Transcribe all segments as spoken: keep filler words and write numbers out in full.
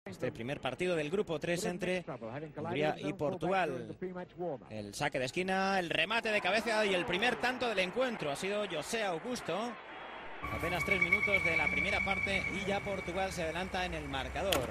Este primer partido del grupo tres entre Hungría y Portugal. El saque de esquina, el remate de cabeza y el primer tanto del encuentro ha sido José Augusto. Apenas tres minutos de la primera parte y ya Portugal se adelanta en el marcador.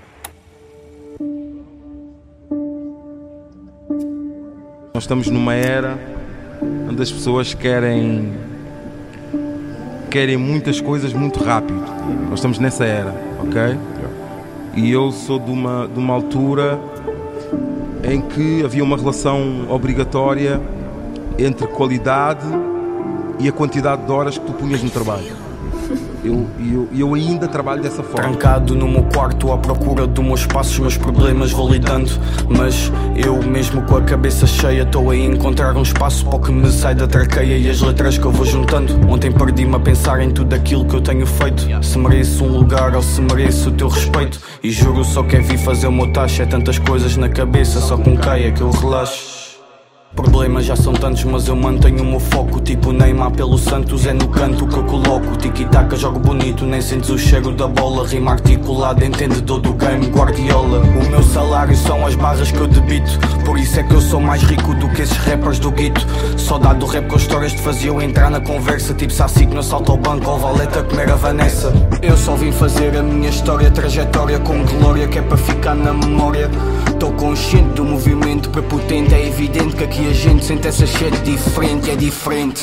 Nós estamos numa era onde as pessoas querem querem muitas coisas muito rápido. Nós estamos nessa era, ok? E eu sou de uma, de uma altura em que havia uma relação obrigatória entre qualidade e a quantidade de horas que tu punhas no trabalho. Eu, eu, eu ainda trabalho dessa forma. Trancado no meu quarto à procura do meu espaço, os meus problemas vou lidando. Mas eu mesmo com a cabeça cheia estou a encontrar um espaço para o que me sai da traqueia e as letras que eu vou juntando. Ontem perdi-me a pensar em tudo aquilo que eu tenho feito. Se mereço um lugar ou se mereço o teu respeito. E juro só que é vir fazer o meu taxa. É tantas coisas na cabeça, só com caia que eu relaxo. Problemas já são tantos, mas eu mantenho o meu foco. Tipo Neymar pelo Santos, é no canto que eu coloco. Tiki-taka, jogo bonito, nem sentes o cheiro da bola. Rima articulada, entendedor do game, Guardiola. O meu salário são as barras que eu debito. Por isso é que eu sou mais rico do que esses rappers do guito. Saudade do rap com histórias te faziam entrar na conversa. Tipo Saci que não salta ao banco ou Valeta comer a Vanessa. Eu só vim fazer a minha história, trajetória com glória, que é para ficar na memória. Estou consciente do movimento prepotente. É evidente que aqui a gente sente essa shit diferente, é diferente.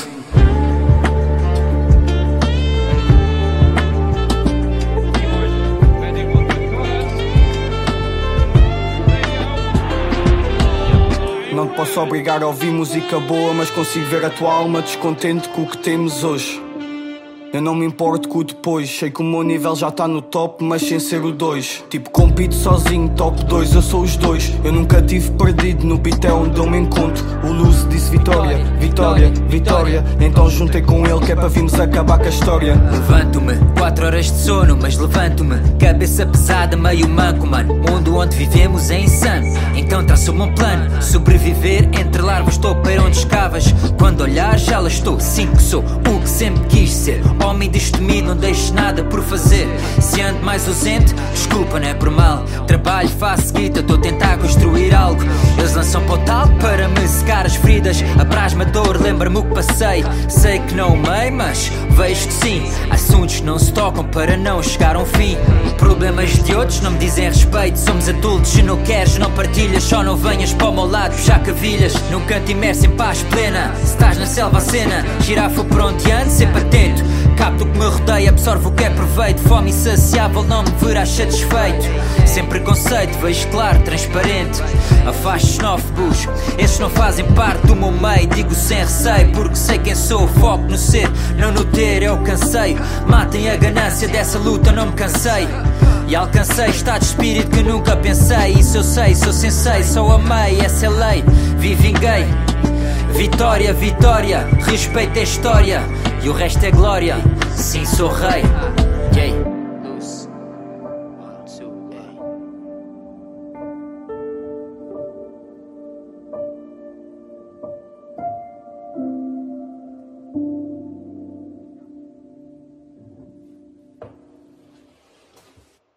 Não te posso obrigar a ouvir música boa, mas consigo ver a tua alma descontente com o que temos hoje. Eu não me importo com o depois. Sei que o meu nível já tá no top, mas sem ser o dois. Tipo, compito sozinho, top dois, eu sou os dois. Eu nunca tive perdido, no beat é onde eu me encontro. O Luz disse vitória, vitória, vitória. Então juntei com ele que é para virmos acabar com a história. Levanto-me, quatro horas de sono, mas levanto-me. Cabeça pesada, meio manco, mano. O mundo onde vivemos é insano. Então traço-me um plano, sobreviver entre larvas, topeiro onde escavas. Quando olhar já lá estou, sim que sou o que sempre quis ser. Homem deste mim, não deixo nada por fazer. Se ando mais ausente, desculpa, não é por mal. Trabalho, faço guita, estou a tentar construir algo. Eles lançam para o tal para me secar as feridas. Apraz-me a dor, lembra-me o que passei. Sei que não amei, mas vejo que sim. Assuntos que não se tocam para não chegar a um fim. Problemas de outros não me dizem respeito. Somos adultos, se não queres não partilhas. Só não venhas para o meu lado puxar cavilhas. Num canto imerso em paz plena. Se estás na selva a cena, girafa por onde ando, sempre atento. Capto o que me rodeia, absorvo o que é proveito. Fome insaciável, não me verás satisfeito. Sem preconceito, vejo claro, transparente. Afasto xenófobos, esses não fazem parte do meu meio. Digo sem receio, porque sei quem sou. Foco no ser, não no ter, é o canseio. Matem a ganância dessa luta, não me cansei. E alcancei estado de espírito que nunca pensei. Isso eu sei, sou sensei, só amei, essa é lei. Vivinguei. Vitória, vitória, respeito a história. E o resto é glória, sim sou rei. Yeah.